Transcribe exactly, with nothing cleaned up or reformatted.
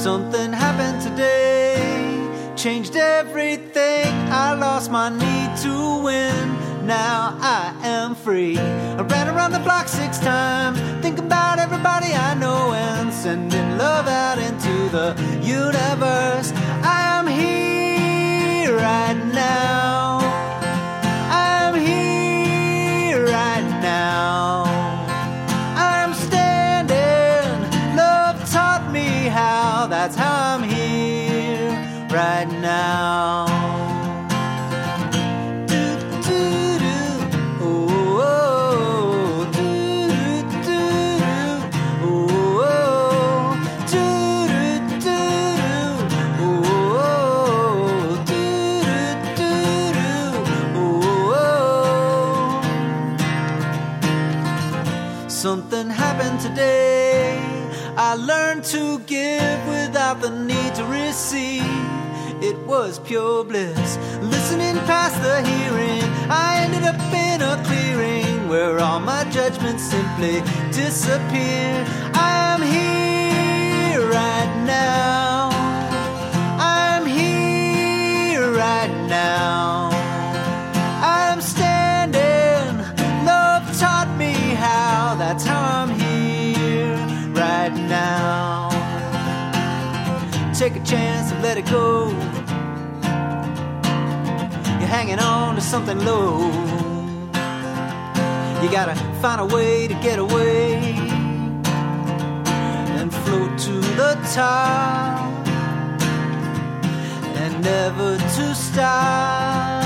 Something happened today, changed everything. I lost my need to win, now I am free. I ran around the block six times, thinking about everybody I know and sending love out into the universe. I am here right now, I'm here right now. I'm standing, love taught me how, that's how I'm here right now. Something happened today, I learned to give without the need to receive. It was pure bliss, listening past the hearing. I ended up in a clearing where all my judgments simply disappear. I am here right now, I'm here right now. I'm standing, love taught me how, that's how I'm here right now. Take a chance and let it go, you're hanging on to something low. You gotta find a way to get away and float to the top and never to stop.